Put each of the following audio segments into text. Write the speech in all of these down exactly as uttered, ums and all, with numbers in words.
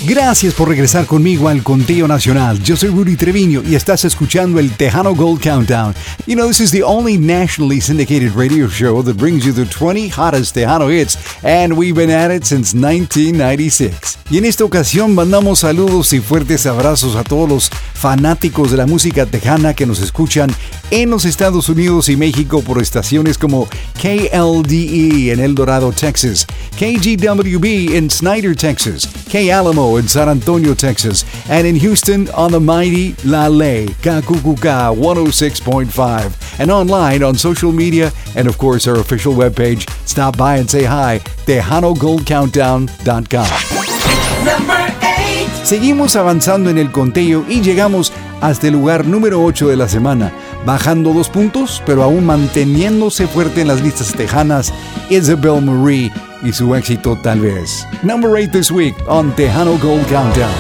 Gracias por regresar conmigo al Conteo Nacional. Yo soy Rudy Treviño y estás escuchando el Tejano Gold Countdown. You know, this is the only nationally syndicated radio show that brings you the twenty hottest Tejano hits, and we've been at it since nineteen ninety-six. Y en esta ocasión mandamos saludos y fuertes abrazos a todos los fanáticos de la música tejana que nos escuchan en los Estados Unidos y México por estaciones como K L D E en El Dorado, Texas, K G W B in Snyder, Texas, K Alamo in San Antonio, Texas, and in Houston on the mighty La Ley, K Q Q K one oh six point five, and online on social media, and of course our official webpage. Stop by and say hi, Tejano Gold Countdown dot com. Seguimos avanzando en el conteo y llegamos hasta el lugar número ocho de la semana, bajando dos puntos, pero aún manteniéndose fuerte en las listas tejanas, Isabel Marie y su éxito Tal Vez. Number eight this week on Tejano Gold Countdown.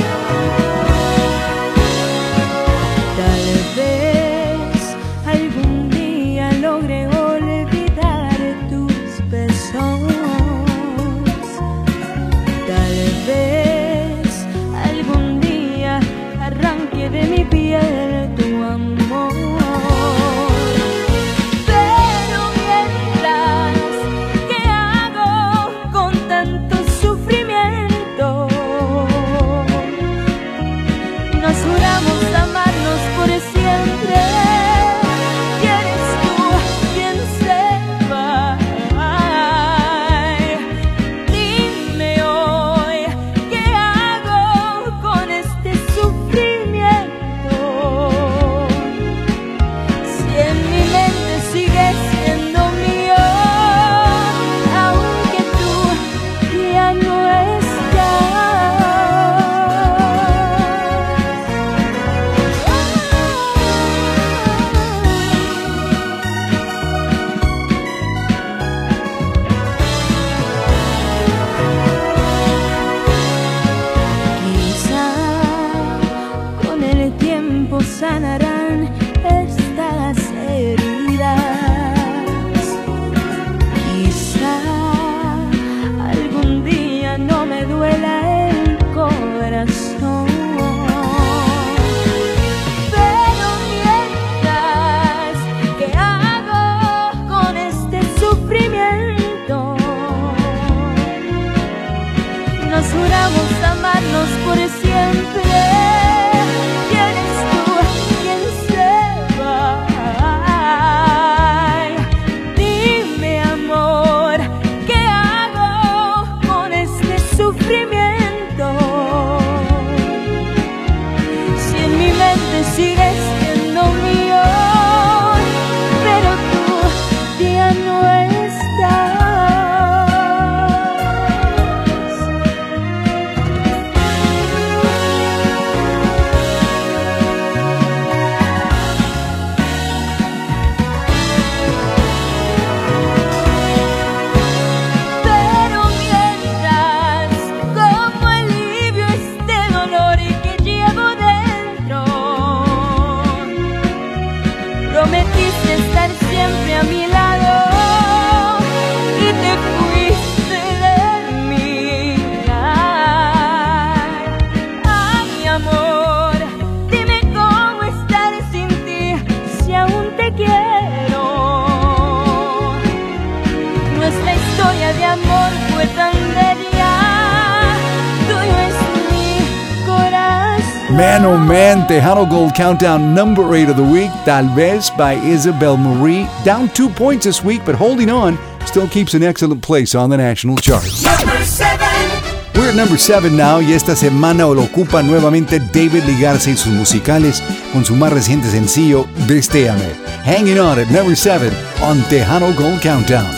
Man, oh man, Tejano Gold Countdown number eight of the week, Tal Vez by Isabel Marie. Down two points this week, but holding on, still keeps an excellent place on the national charts. Number seven. We're at number seven now, y esta semana lo ocupa nuevamente David Lee Garza y sus musicales con su más reciente sencillo, Destéame. Hanging on at number seven on Tejano Gold Countdown.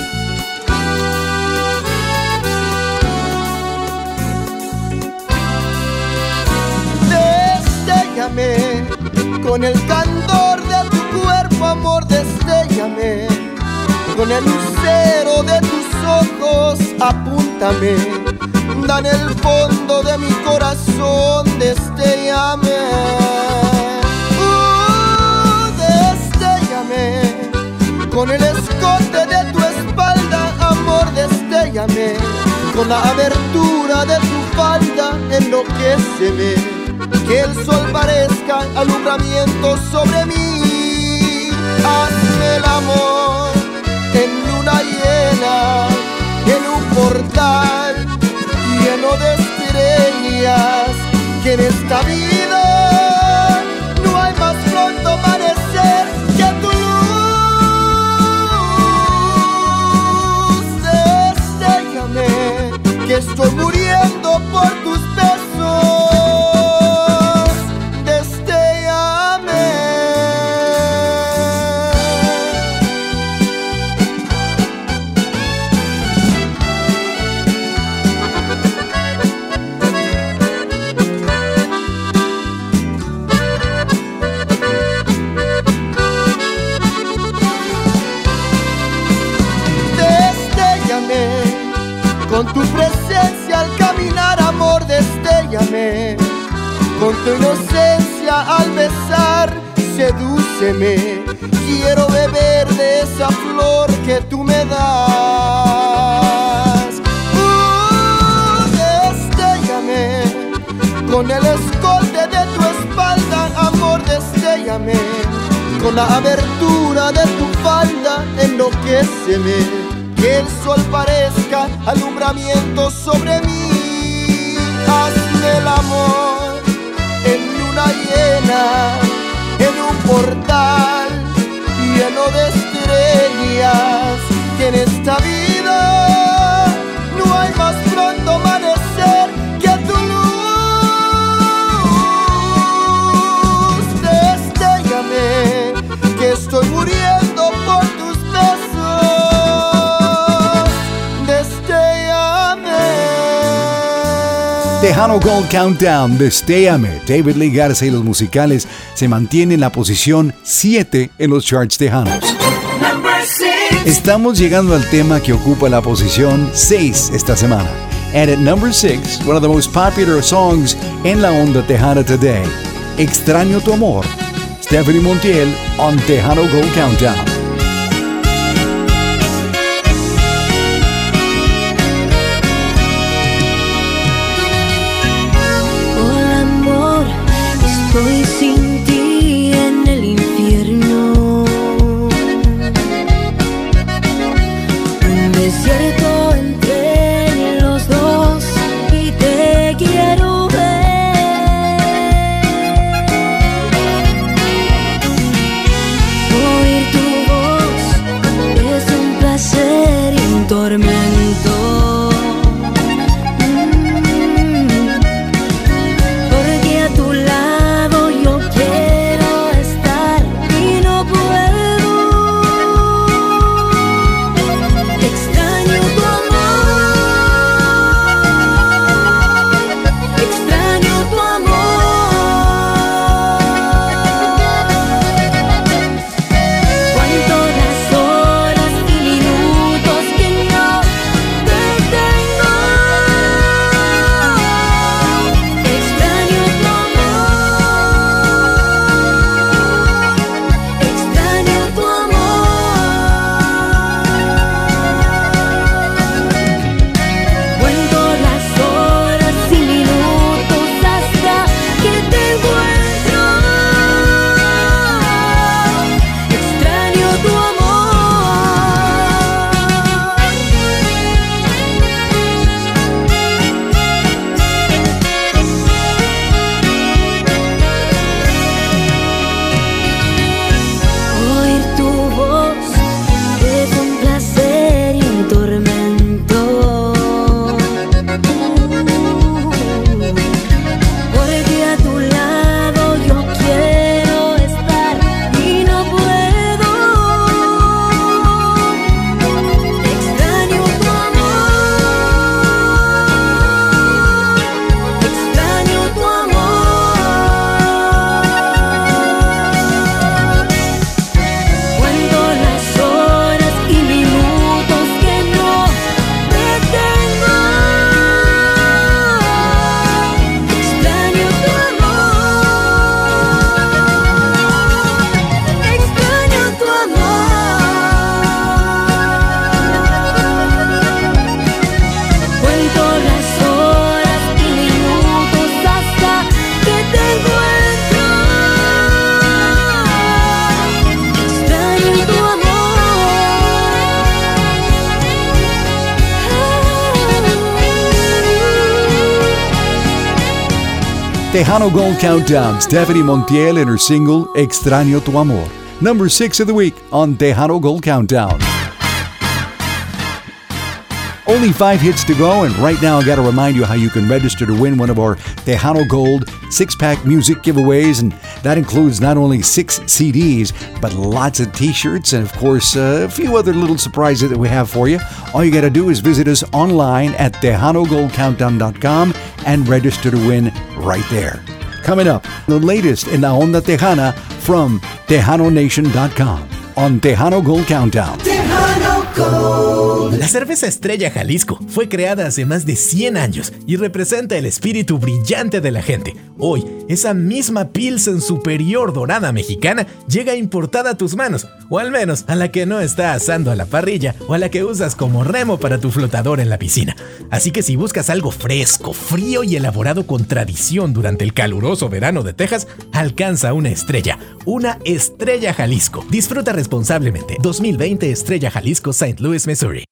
Con el candor de tu cuerpo, amor, destéllame. Con el lucero de tus ojos, apúntame. Dan el fondo de mi corazón, destéllame. Uh, destéllame. Con el escote de tu espalda, amor, destéllame. Con la abertura de tu falda, enloquéceme, que el sol parezca alumbramiento sobre mí. Hazme el amor en luna llena, en un portal lleno de estrellas, que en esta vida no hay más pronto amanecer que tu luz. Destéllame, que estoy muriendo por tus besos. Destéllame. Con tu presencia al caminar, amor, destéllame. Con tu inocencia al besar, sedúceme. Quiero beber de esa flor que tú me das. Uh, destéllame. Con el escote de tu espalda, amor, destéllame. Con la abertura de tu falda, enloquéceme. Que el sol parezca alumbramiento sobre mí. Hazme el amor en luna llena, en un portal lleno de estrellas, que en esta vida no hay más pronto amanecer que tu luz. Destéllame, que estoy muriendo por tus besos. Tejano Gold Countdown, Destéame. David Lee Garza y los musicales se mantienen en la posición siete en los charts tejanos. Estamos llegando al tema que ocupa la posición seis esta semana. And at number six, one of the most popular songs en la onda tejana today, Extraño tu amor. Stephanie Montiel on Tejano Gold Countdown. Estoy sin ti en el infierno, un desierto entre los dos, y te quiero ver, oír tu voz. Tejano Gold Countdown, Stephanie Montiel and her single Extraño Tu Amor. Number six of the week on Tejano Gold Countdown. Only five hits to go, and right now I got to remind you how you can register to win one of our Tejano Gold six-pack music giveaways, and that includes not only six C Ds, but lots of t-shirts and, of course, uh, a few other little surprises that we have for you. All you got to do is visit us online at tejano gold countdown dot com and register to win right there. Coming up, the latest in La Onda Tejana from tejano nation dot com on Tejano Gold Countdown. Tejano Gold. La cerveza Estrella Jalisco fue creada hace más de cien años y representa el espíritu brillante de la gente. Hoy, esa misma Pilsen superior dorada mexicana llega importada a tus manos, o al menos a la que no está asando a la parrilla o a la que usas como remo para tu flotador en la piscina. Así que si buscas algo fresco, frío y elaborado con tradición durante el caluroso verano de Texas, alcanza una estrella, una Estrella Jalisco. Disfruta responsablemente. dos mil veinte Estrella Jalisco, Saint Louis, Missouri.